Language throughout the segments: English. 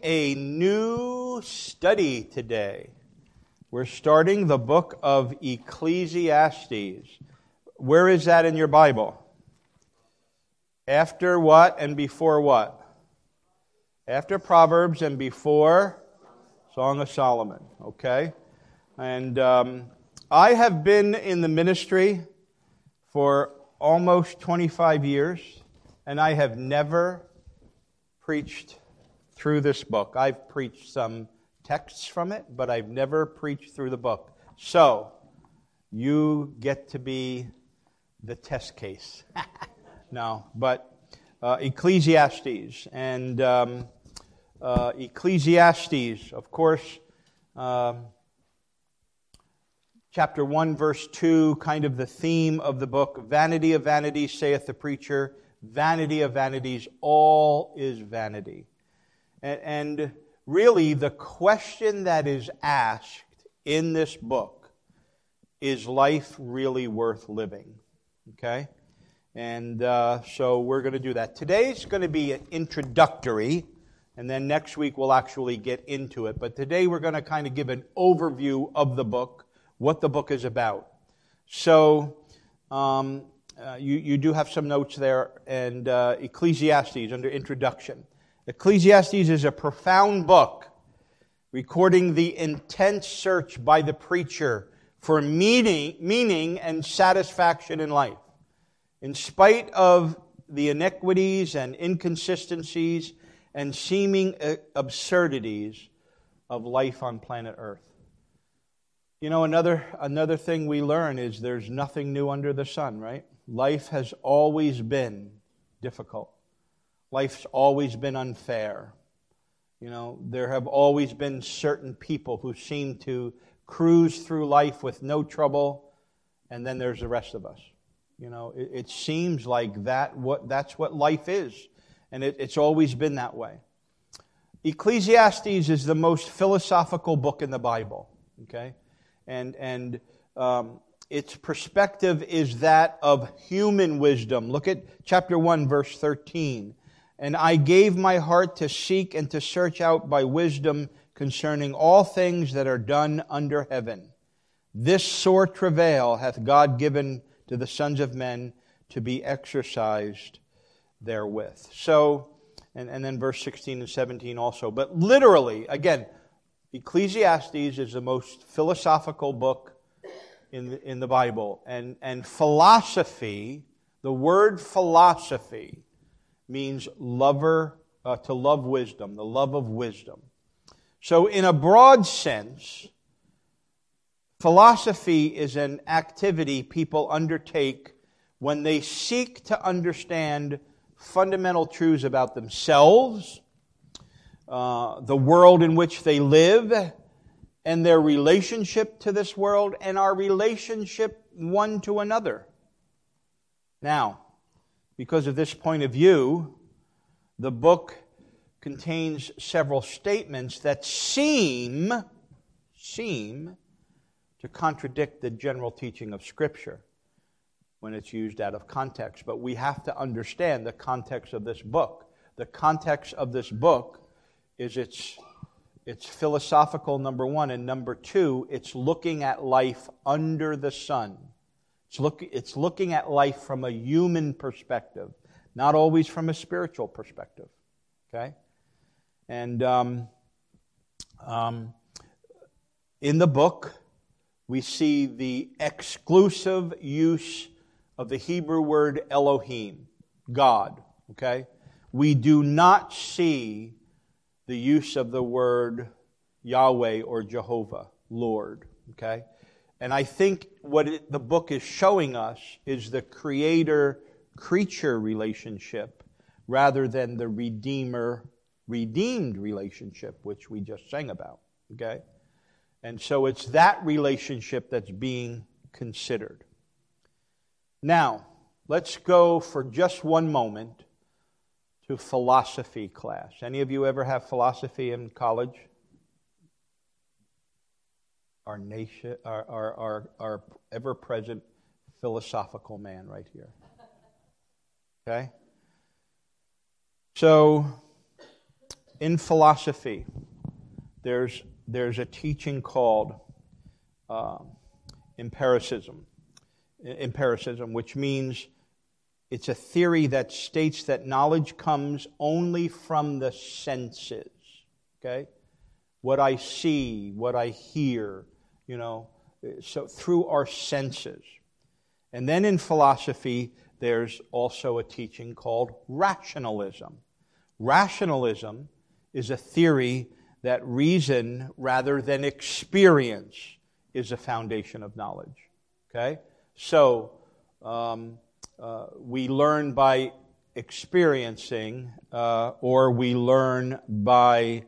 a new study today. We're starting the book of Ecclesiastes. Where is that in your Bible? After what and before what? After Proverbs and before Song of Solomon. Okay? And I have been in the ministry for almost 25 years, and I have never preached through this book. I've preached some texts from it, but I've never preached through the book. So, you get to be the test case. No, but Ecclesiastes. And Ecclesiastes, of course, chapter 1, verse 2, kind of the theme of the book. Vanity of vanities, saith the preacher. Vanity of vanities, all is vanity. And really, the question that is asked in this book, is life really worth living? Okay? And so we're going to do that. Today's going to be introductory, and then next week we'll actually get into it. But today we're going to kind of give an overview of the book, what the book is about. So, you do have some notes there, and Ecclesiastes under introduction. Ecclesiastes is a profound book recording the intense search by the preacher for meaning and satisfaction in life. In spite of the iniquities and inconsistencies and seeming absurdities of life on planet Earth. You know, another thing we learn is there's nothing new under the sun, right? Life has always been difficult. Life's always been unfair. You know, there have always been certain people who seem to cruise through life with no trouble, and then there's the rest of us. You know, it seems like that's what life is, and it's always been that way. Ecclesiastes is the most philosophical book in the Bible, okay? And its perspective is that of human wisdom. Look at chapter 1, verse 13. And I gave my heart to seek and to search out by wisdom concerning all things that are done under heaven. This sore travail hath God given to the sons of men to be exercised therewith. So, and then verse 16 and 17 also. But literally, again, Ecclesiastes is the most philosophical book in the Bible. And philosophy, the word philosophy, means to love wisdom, the love of wisdom. So in a broad sense, philosophy is an activity people undertake when they seek to understand fundamental truths about themselves, the world in which they live, and their relationship to this world, and our relationship one to another. Now, because of this point of view, the book contains several statements that seem to contradict the general teaching of Scripture when it's used out of context. But we have to understand the context of this book. The context of this book is it's philosophical, number one, and number two, it's looking at life under the sun. It's looking at life from a human perspective, not always from a spiritual perspective. Okay? And in the book, we see the exclusive use of the Hebrew word Elohim, God. Okay? We do not see the use of the word Yahweh or Jehovah, Lord. Okay? And I think what the book is showing us is the creator-creature relationship rather than the redeemer-redeemed relationship, which we just sang about. Okay? And so it's that relationship that's being considered. Now, let's go for just one moment to philosophy class. Any of you ever have philosophy in college? Our nation, our ever-present philosophical man right here. Okay? So, In philosophy, there's a teaching called empiricism, which means it's a theory that states that knowledge comes only from the senses, okay? What I see, what I hear, so through our senses. And then in philosophy, there's also a teaching called rationalism. Rationalism is a theory that reason rather than experience is a foundation of knowledge, okay? So, we learn by experiencing, or we learn by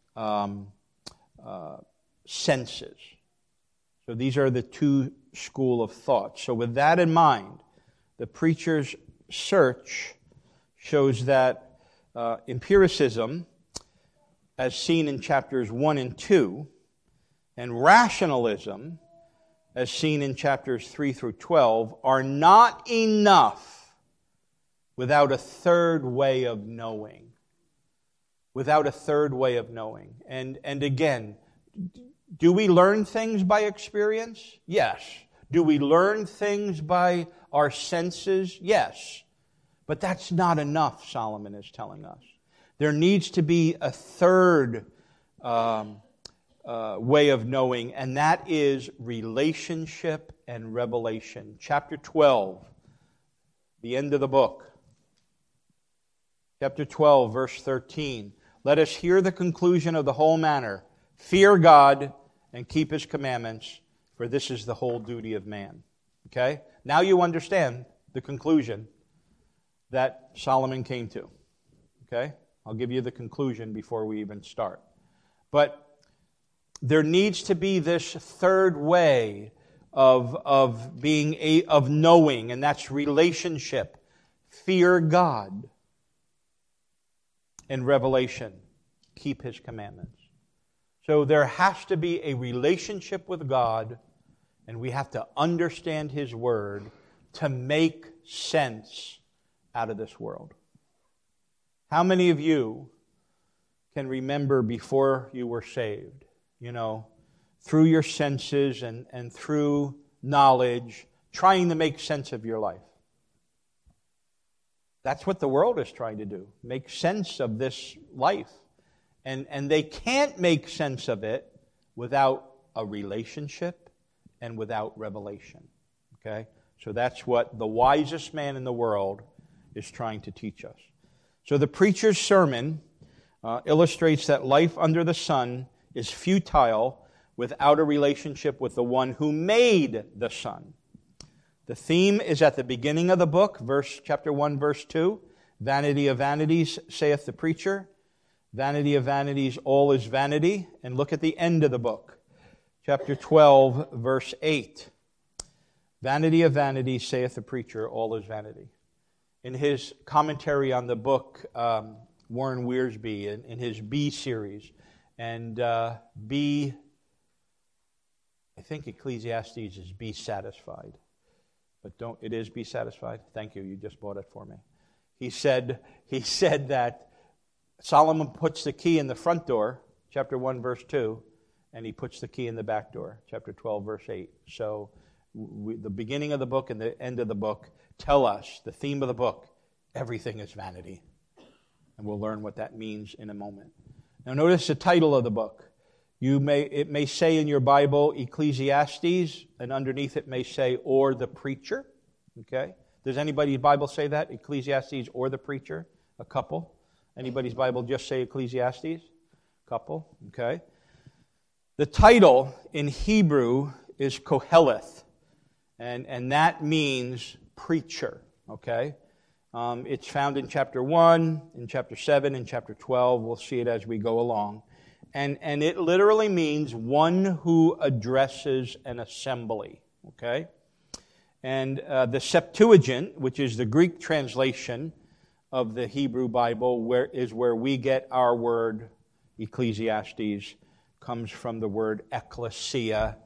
senses. So these are the two school of thought. So with that in mind, the preacher's search shows that empiricism, as seen in chapters 1 and 2, and rationalism, as seen in chapters 3 through 12, are not enough without a third way of knowing. Without a third way of knowing. And again, do we learn things by experience? Yes. Do we learn things by our senses? Yes. But that's not enough, Solomon is telling us. There needs to be a third way of knowing, and that is relationship and revelation. Chapter 12, the end of the book. Chapter 12, verse 13. Let us hear the conclusion of the whole matter. Fear God and keep His commandments, for this is the whole duty of man. Okay? Now you understand the conclusion that Solomon came to. Okay? I'll give you the conclusion before we even start. But there needs to be this third way of knowing, and that's relationship. Fear God. And revelation. Keep His commandments. So there has to be a relationship with God, and we have to understand His Word to make sense out of this world. How many of you can remember before you were saved? Through your senses and through knowledge, trying to make sense of your life. That's what the world is trying to do, make sense of this life. And they can't make sense of it without a relationship and without revelation. Okay? So that's what the wisest man in the world is trying to teach us. So the preacher's sermon illustrates that life under the sun is futile without a relationship with the one who made the sun. The theme is at the beginning of the book, chapter 1, verse 2. Vanity of vanities, saith the preacher. Vanity of vanities, all is vanity. And look at the end of the book, chapter 12, verse 8. Vanity of vanities, saith the preacher, all is vanity. In his commentary on the book, Warren Wiersbe, in his B series, and I think Ecclesiastes is be satisfied. But it is be satisfied? Thank you, you just bought it for me. He said that Solomon puts the key in the front door, chapter 1, verse 2, and he puts the key in the back door, chapter 12, verse 8. So the beginning of the book and the end of the book tell us, the theme of the book, everything is vanity. And we'll learn what that means in a moment. Now notice the title of the book. It may say in your Bible, Ecclesiastes, and underneath it may say, or the preacher. Okay? Does anybody's Bible say that? Ecclesiastes or the preacher? A couple. Anybody's Bible just say Ecclesiastes? Couple. Okay. The title in Hebrew is Koheleth, and that means preacher. Okay. It's found in chapter 1, in chapter 7, in chapter 12. We'll see it as we go along. And it literally means one who addresses an assembly. Okay? And the Septuagint, which is the Greek translation of the Hebrew Bible, is where we get our word Ecclesiastes, comes from the word ecclesia,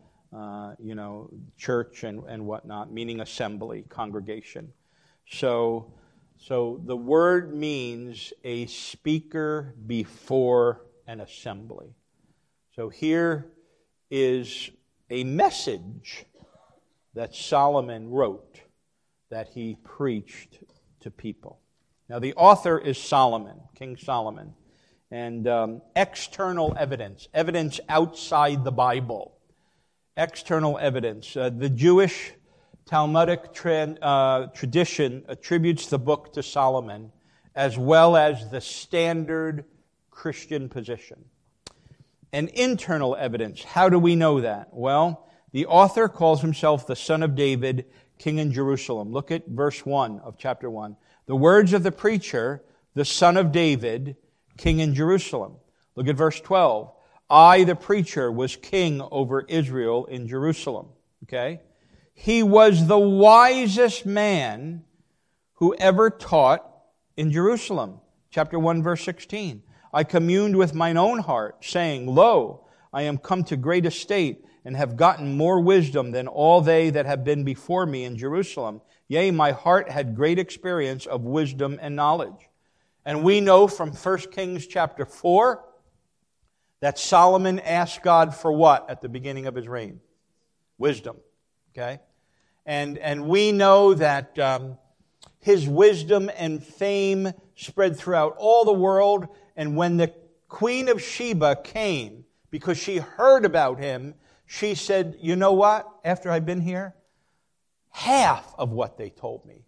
church and whatnot, meaning assembly, congregation. So So the word means a speaker before an assembly. So here is a message that Solomon wrote, that he preached to people. Now the author is Solomon, King Solomon. And external evidence outside the Bible. External evidence. The Jewish Talmudic tradition attributes the book to Solomon, as well as the standard Christian position. And internal evidence. How do we know that? Well, the author calls himself the son of David, king in Jerusalem. Look at verse 1 of chapter 1. The words of the preacher, the son of David, king in Jerusalem. Look at verse 12. I, the preacher, was king over Israel in Jerusalem. Okay? He was the wisest man who ever taught in Jerusalem. Chapter 1, verse 16. I communed with mine own heart, saying, Lo, I am come to great estate, and have gotten more wisdom than all they that have been before me in Jerusalem. Yea, my heart had great experience of wisdom and knowledge. And we know from 1 Kings chapter 4 that Solomon asked God for what at the beginning of his reign? Wisdom. Okay? And we know that his wisdom and fame spread throughout all the world. And when the Queen of Sheba came, because she heard about him, she said, you know what? After I've been here, half of what they told me.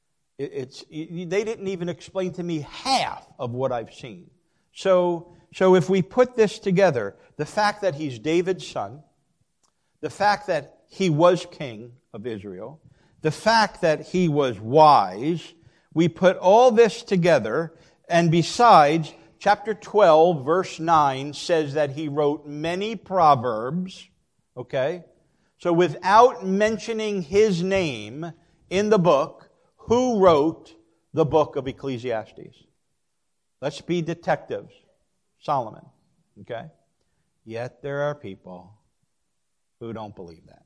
They didn't even explain to me half of what I've seen. So if we put this together, the fact that he's David's son, the fact that he was king of Israel, the fact that he was wise, we put all this together, and besides, chapter 12, verse 9 says that he wrote many proverbs, okay? So without mentioning his name in the book, who wrote the book of Ecclesiastes? Let's be detectives. Solomon, okay? Yet there are people who don't believe that.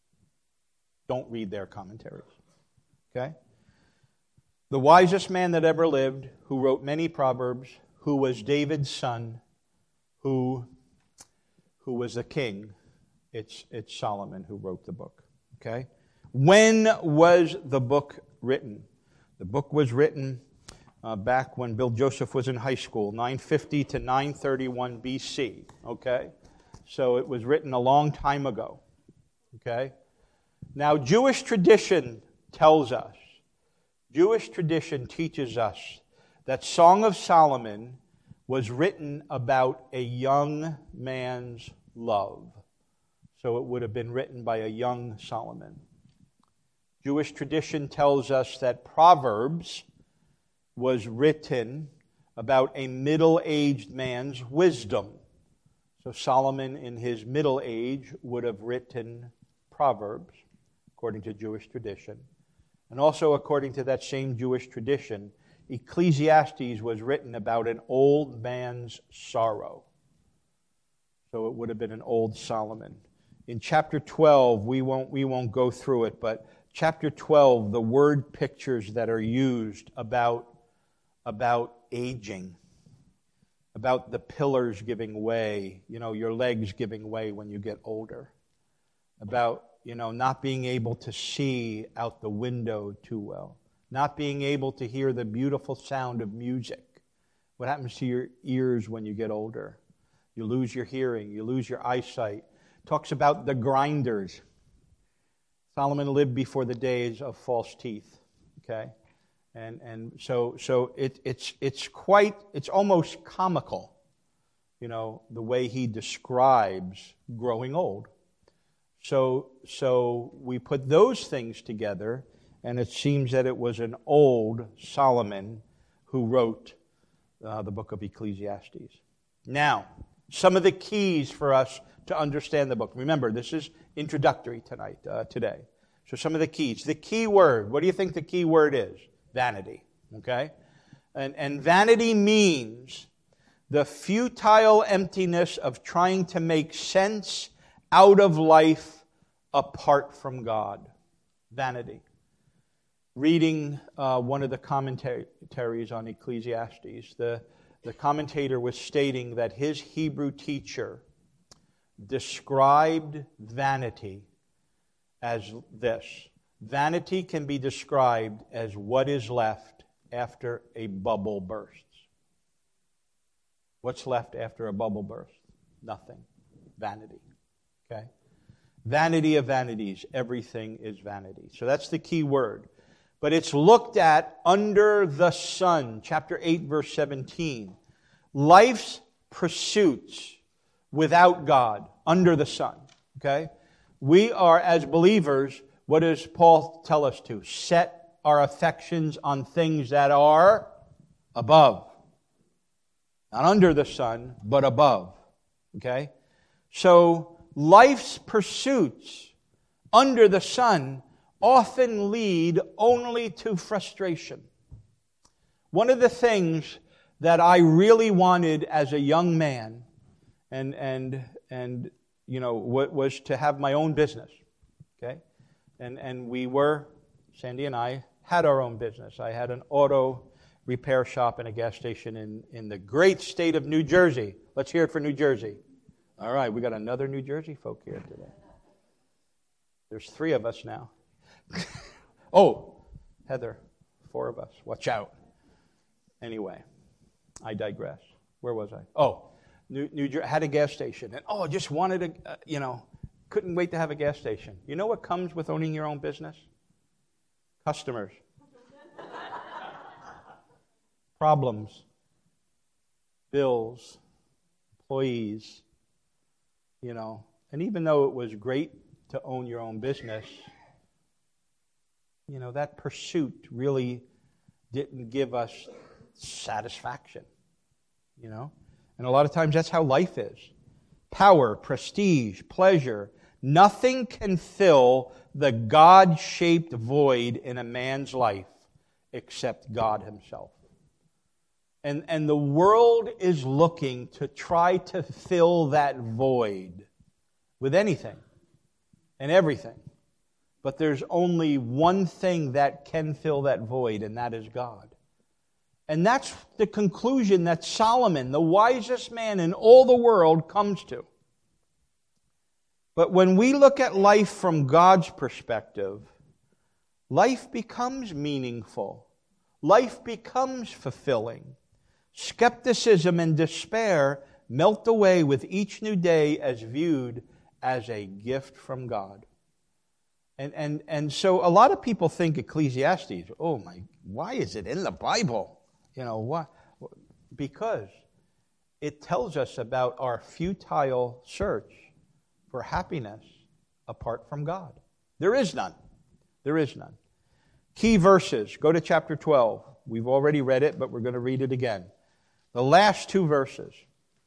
Don't read their commentaries, okay? The wisest man that ever lived, who wrote many proverbs, who was David's son, who was a king, it's Solomon who wrote the book, okay? When was the book written? The book was written back when Bill Joseph was in high school, 950 to 931 BC, okay? So it was written a long time ago, okay? Now, Jewish tradition tells us, Jewish tradition teaches us that Song of Solomon was written about a young man's love. So it would have been written by a young Solomon. Jewish tradition tells us that Proverbs was written about a middle-aged man's wisdom. So Solomon in his middle age would have written Proverbs, according to Jewish tradition. And also according to that same Jewish tradition, Ecclesiastes was written about an old man's sorrow. So it would have been an old Solomon. In chapter 12, we won't go through it, but chapter 12, the word pictures that are used about aging, about the pillars giving way, your legs giving way when you get older, about, not being able to see out the window too well, not being able to hear the beautiful sound of music. What happens to your ears when you get older? You lose your hearing, you lose your eyesight. Talks about the grinders. Solomon lived before the days of false teeth, okay? And so it's almost comical, the way he describes growing old. So we put those things together, and it seems that it was an old Solomon who wrote the book of Ecclesiastes. Now, some of the keys for us to understand the book. Remember, this is introductory today. So some of the keys. The key word, what do you think the key word is? Vanity, okay? And vanity means the futile emptiness of trying to make sense out of life apart from God. Vanity. reading one of the commentaries on Ecclesiastes. The commentator was stating that his Hebrew teacher described vanity as this. Vanity can be described as what is left after a bubble bursts. What's left after a bubble burst? Nothing. Vanity. Okay? Vanity of vanities. Everything is vanity. So that's the key word. But it's looked at under the sun. Chapter 8, verse 17. Life's pursuits without God, under the sun. Okay? We are, as believers, what does Paul tell us to? Set our affections on things that are above. Not under the sun, but above. Okay? So, life's pursuits under the sun often lead only to frustration. One of the things that I really wanted as a young man and you know, was to have my own business. Okay? And we were, Sandy and I, had our own business. I had an auto repair shop and a gas station in the great state of New Jersey. Let's hear it for New Jersey. All right, we got another New Jersey folk here today. There's 3 of us now. Oh, Heather, 4 of us. Watch out. Anyway, I digress. Where was I? Oh, New Jersey had a gas station. And just wanted to, couldn't wait to have a gas station. You know what comes with owning your own business? Customers. Problems. Bills. Employees. And even though it was great to own your own business, that pursuit really didn't give us satisfaction, And a lot of times that's how life is. Power, prestige, pleasure. Nothing can fill the God-shaped void in a man's life except God himself. And the world is looking to try to fill that void with anything and everything. But there's only one thing that can fill that void, and that is God. And that's the conclusion that Solomon, the wisest man in all the world, comes to. But when we look at life from God's perspective, life becomes meaningful. Life becomes fulfilling. Skepticism and despair melt away with each new day as viewed as a gift from God. And so a lot of people think Ecclesiastes, why is it in the Bible? Why? Because it tells us about our futile search for happiness apart from God. There is none. There is none. Key verses. Go to chapter 12. We've already read it, but we're going to read it again. The last 2 verses.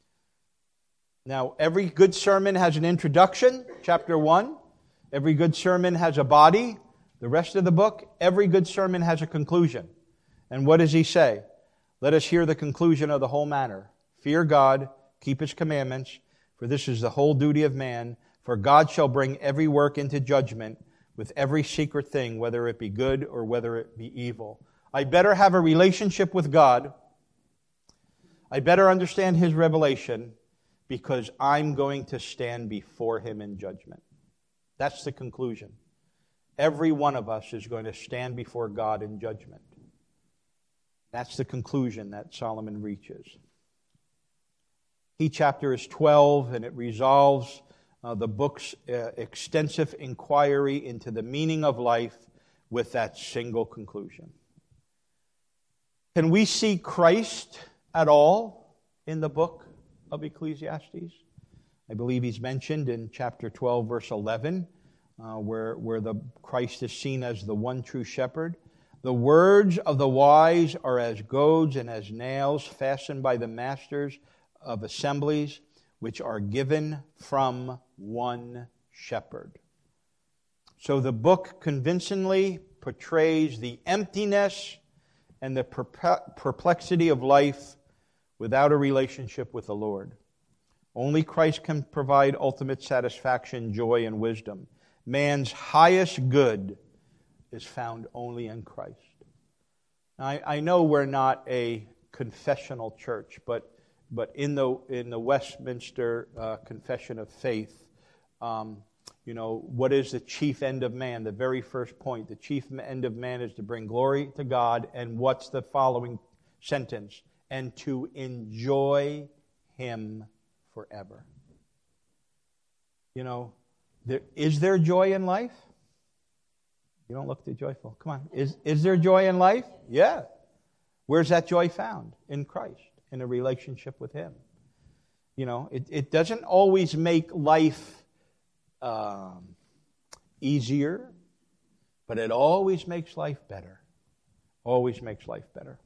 Now, every good sermon has an introduction, chapter 1. Every good sermon has a body. The rest of the book, every good sermon has a conclusion. And what does he say? Let us hear the conclusion of the whole matter. Fear God, keep His commandments, for this is the whole duty of man. For God shall bring every work into judgment with every secret thing, whether it be good or whether it be evil. I better have a relationship with God. I better understand His revelation, because I'm going to stand before Him in judgment. That's the conclusion. Every one of us is going to stand before God in judgment. That's the conclusion that Solomon reaches. Key chapter is 12, and it resolves the book's extensive inquiry into the meaning of life with that single conclusion. Can we see Christ at all in the book of Ecclesiastes? I believe he's mentioned in chapter 12, verse 11, where the Christ is seen as the one true shepherd. The words of the wise are as goads and as nails fastened by the masters of assemblies, which are given from one shepherd. So the book convincingly portrays the emptiness and the perplexity of life without a relationship with the Lord. Only Christ can provide ultimate satisfaction, joy, and wisdom. Man's highest good is found only in Christ. Now, I know we're not a confessional church, but in the Westminster Confession of Faith, what is the chief end of man? The very first point, the chief end of man is to bring glory to God. And what's the following sentence? And to enjoy Him forever. Is there joy in life? You don't look too joyful. Come on. Is there joy in life? Yeah. Where's that joy found? In Christ, in a relationship with Him. It doesn't always make life easier, but it always makes life better. Always makes life better.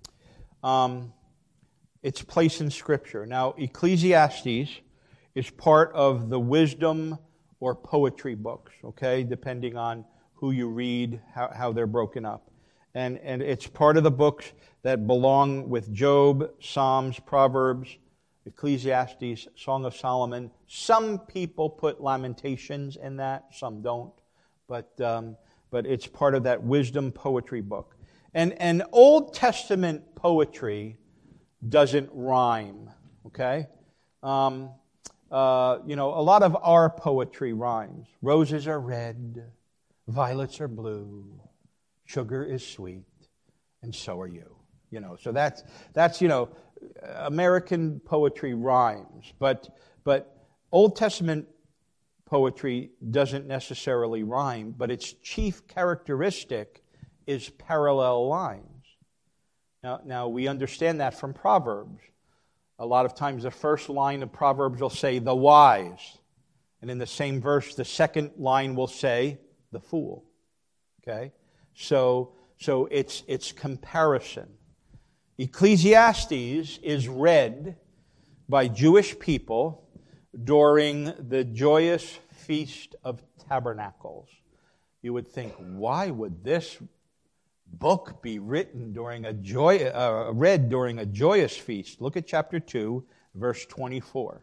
Its place in Scripture. Now, Ecclesiastes is part of the wisdom or poetry books, okay, depending on who you read, how they're broken up. And it's part of the books that belong with Job, Psalms, Proverbs, Ecclesiastes, Song of Solomon. Some people put Lamentations in that, some don't. But it's part of that wisdom poetry book. And Old Testament poetry doesn't rhyme, okay? A lot of our poetry rhymes. Roses are red, violets are blue, sugar is sweet, and so are you. So that's American poetry rhymes, but Old Testament poetry doesn't necessarily rhyme, but its chief characteristic is parallel lines. Now we understand that from Proverbs. A lot of times the first line of Proverbs will say, the wise. And in the same verse, the second line will say, the fool. Okay? So it's comparison. Ecclesiastes is read by Jewish people during the joyous Feast of Tabernacles. You would think, why would this book be written during read during a joyous feast? Look at chapter 2, verse 24.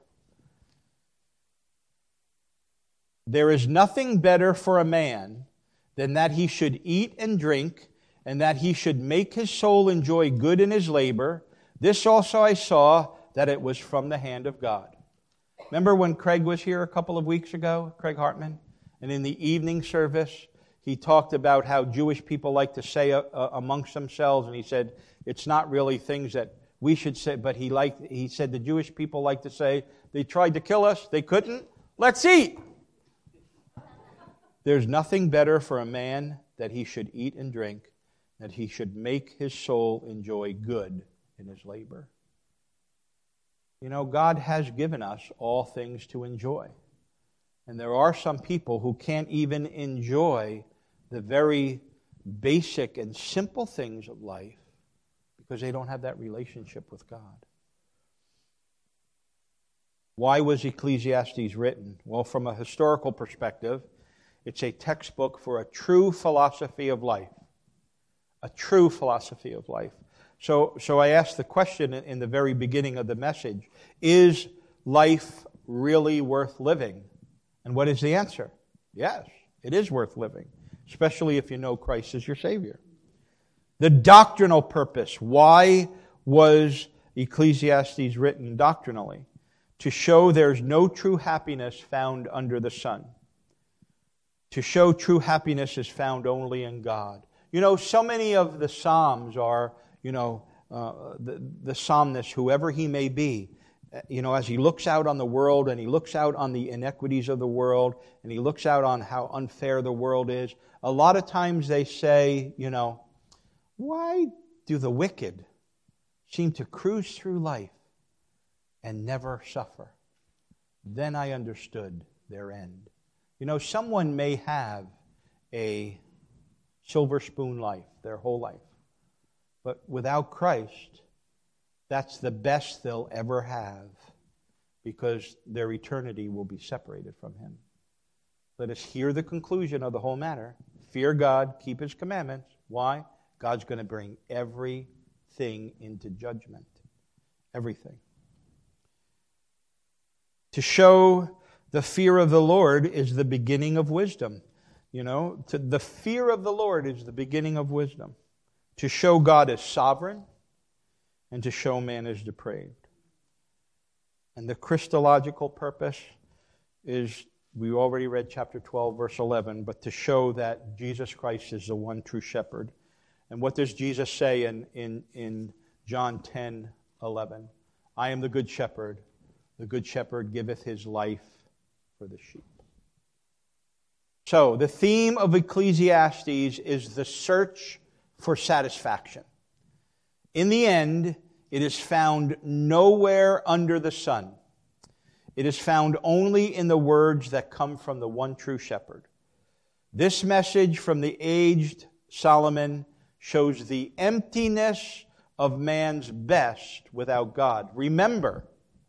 There is nothing better for a man than that he should eat and drink, and that he should make his soul enjoy good in his labor. This also I saw, that it was from the hand of God. Remember when Craig was here a couple of weeks ago, Craig Hartman? And in the evening service, he talked about how Jewish people like to say amongst themselves, and he said, it's not really things that we should say, but he said the Jewish people like to say, they tried to kill us, they couldn't, let's eat! There's nothing better for a man that he should eat and drink, that he should make his soul enjoy good in his labor. God has given us all things to enjoy. And there are some people who can't even enjoy the very basic and simple things of life because they don't have that relationship with God. Why was Ecclesiastes written? Well, from a historical perspective, it's a textbook for a true philosophy of life. A true philosophy of life. So I asked the question in the very beginning of the message, is life really worth living? And what is the answer? Yes, it is worth living, especially if you know Christ as your Savior. The doctrinal purpose. Why was Ecclesiastes written doctrinally? To show there's no true happiness found under the sun. To show true happiness is found only in God. So many of the Psalms are, the psalmist, whoever he may be, as he looks out on the world and he looks out on the inequities of the world and he looks out on how unfair the world is, a lot of times they say, why do the wicked seem to cruise through life and never suffer? Then I understood their end. Someone may have a silver spoon life, their whole life. But without Christ, that's the best they'll ever have because their eternity will be separated from Him. Let us hear the conclusion of the whole matter. Fear God, keep His commandments. Why? God's going to bring everything into judgment. Everything. To show the fear of the Lord is the beginning of wisdom. The fear of the Lord is the beginning of wisdom. To show God as sovereign and to show man as depraved. And the Christological purpose is, we already read chapter 12, verse 11, but to show that Jesus Christ is the one true shepherd. And what does Jesus say in John 10, 11? I am the good shepherd. The good shepherd giveth his life for the sheep. So, the theme of Ecclesiastes is the search for satisfaction. In the end, it is found nowhere under the sun. It is found only in the words that come from the one true shepherd. This message from the aged Solomon shows the emptiness of man's best without God. Remember,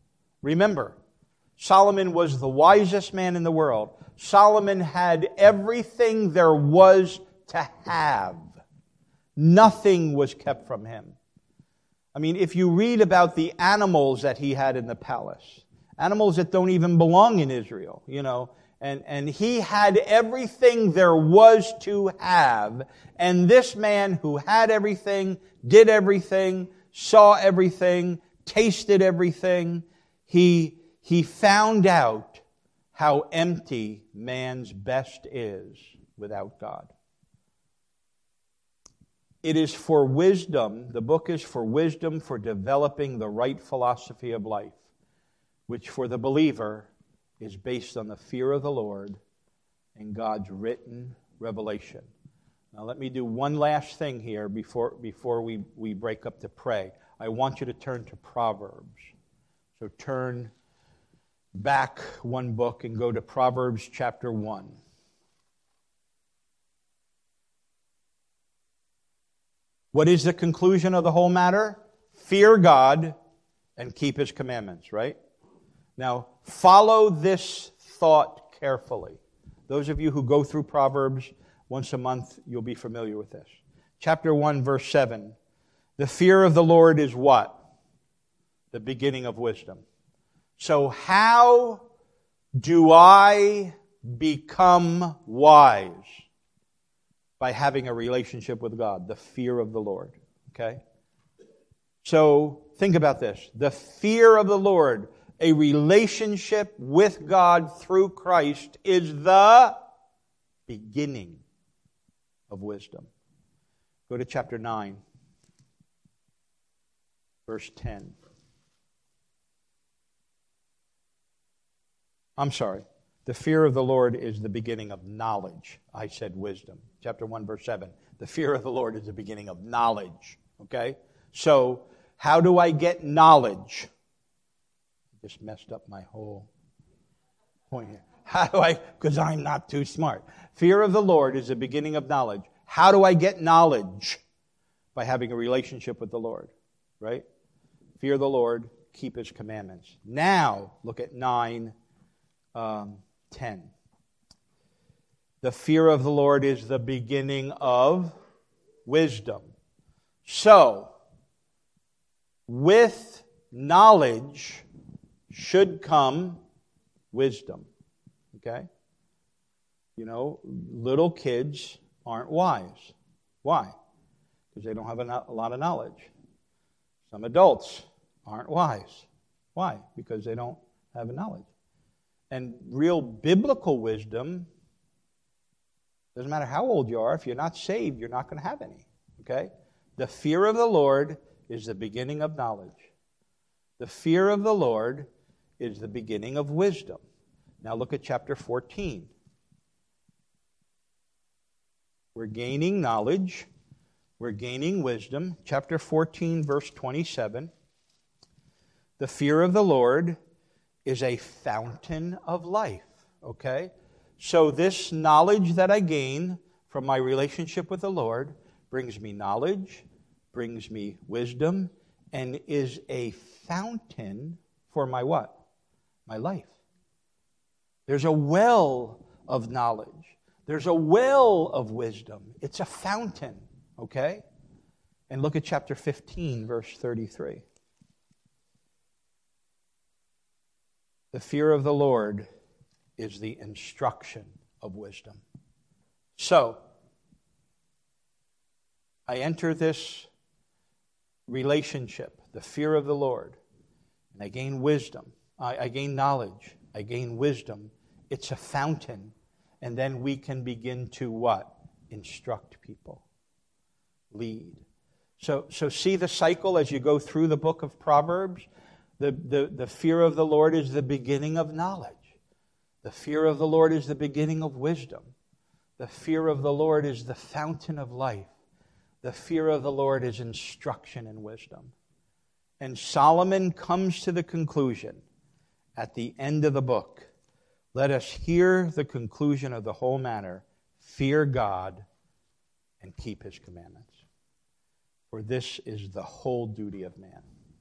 Solomon was the wisest man in the world. Solomon had everything there was to have. Nothing was kept from him. I mean, if you read about the animals that he had in the palace, animals that don't even belong in Israel, and he had everything there was to have. And this man who had everything, did everything, saw everything, tasted everything, he found out how empty man's best is without God. It is for wisdom, the book is for wisdom for developing the right philosophy of life, which for the believer is based on the fear of the Lord and God's written revelation. Now let me do one last thing here before we break up to pray. I want you to turn to Proverbs. So turn back one book and go to Proverbs chapter 1. What is the conclusion of the whole matter? Fear God and keep His commandments, right? Now, follow this thought carefully. Those of you who go through Proverbs once a month, you'll be familiar with this. Chapter 1, verse 7. The fear of the Lord is what? The beginning of wisdom. So how do I become wise? By having a relationship with God, the fear of the Lord. Okay? So think about this. The fear of the Lord, a relationship with God through Christ, is the beginning of wisdom. Go to chapter 9, verse 10. I'm sorry. The fear of the Lord is the beginning of knowledge. I said wisdom. Chapter 1, verse 7. The fear of the Lord is the beginning of knowledge. Okay? So, how do I get knowledge? I just messed up my whole point here. How do I? Because I'm not too smart. Fear of the Lord is the beginning of knowledge. How do I get knowledge? By having a relationship with the Lord. Right? Fear the Lord, keep His commandments. Now, look at 9, 10. The fear of the Lord is the beginning of wisdom. So, with knowledge should come wisdom. Okay? Little kids aren't wise. Why? Because they don't have a lot of knowledge. Some adults aren't wise. Why? Because they don't have knowledge. And real biblical wisdom, doesn't matter how old you are, if you're not saved, you're not going to have any. Okay? The fear of the Lord is the beginning of knowledge. The fear of the Lord is the beginning of wisdom. Now look at chapter 14. We're gaining knowledge. We're gaining wisdom. Chapter 14, verse 27. The fear of the Lord is a fountain of life, okay? So this knowledge that I gain from my relationship with the Lord brings me knowledge, brings me wisdom, and is a fountain for my what? My life. There's a well of knowledge. There's a well of wisdom. It's a fountain, okay? And look at chapter 15, verse 33. The fear of the Lord is the instruction of wisdom. So, I enter this relationship, the fear of the Lord, and I gain wisdom. I gain knowledge. I gain wisdom. It's a fountain. And then we can begin to what? Instruct people. Lead. So see the cycle as you go through the book of Proverbs? The fear of the Lord is the beginning of knowledge. The fear of the Lord is the beginning of wisdom. The fear of the Lord is the fountain of life. The fear of the Lord is instruction and wisdom. And Solomon comes to the conclusion at the end of the book, let us hear the conclusion of the whole matter, fear God and keep His commandments. For this is the whole duty of man.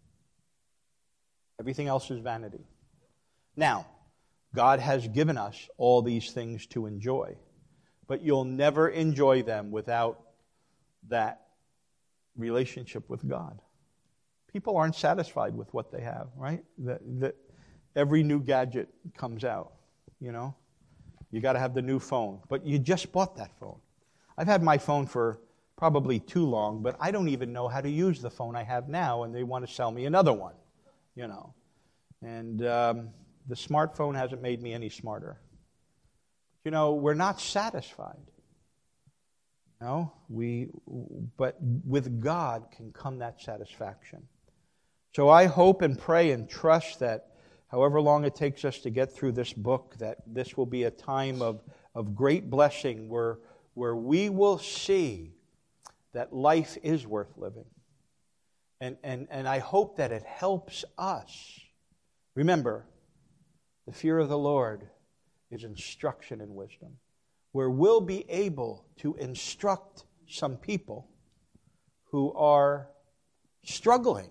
Everything else is vanity. Now, God has given us all these things to enjoy, but you'll never enjoy them without that relationship with God. People aren't satisfied with what they have, right? Every new gadget comes out, you know. You got to have the new phone, but you just bought that phone. I've had my phone for probably too long, but I don't even know how to use the phone I have now, and they want to sell me another one, you know. And the smartphone hasn't made me any smarter. You know, we're not satisfied. No, but with God can come that satisfaction. So I hope and pray and trust that however long it takes us to get through this book, that this will be a time of great blessing where we will see that life is worth living. And I hope that it helps us. Remember, the fear of the Lord is instruction and wisdom, where we'll be able to instruct some people who are struggling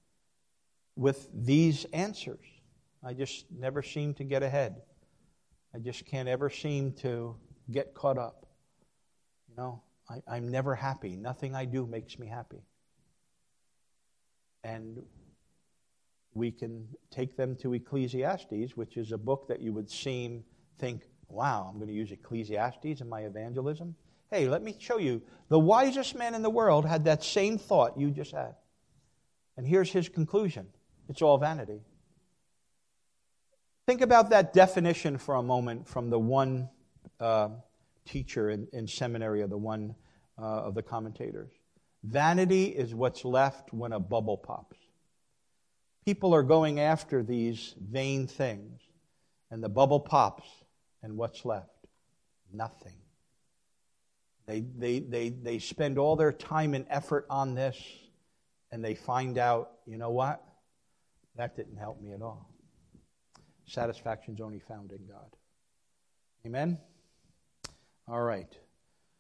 with these answers. I just never seem to get ahead. I just can't ever seem to get caught up. You know, I'm never happy. Nothing I do makes me happy. And we can take them to Ecclesiastes, which is a book that you would think, wow, I'm going to use Ecclesiastes in my evangelism. Hey, let me show you. The wisest man in the world had that same thought you just had. And here's his conclusion. It's all vanity. Think about that definition for a moment from the one teacher in seminary, or the one of the commentators. Vanity is what's left when a bubble pops. People are going after these vain things, and the bubble pops, and what's left? Nothing. They spend all their time and effort on this, and they find out, you know what? That didn't help me at all. Satisfaction's only found in God. Amen? All right.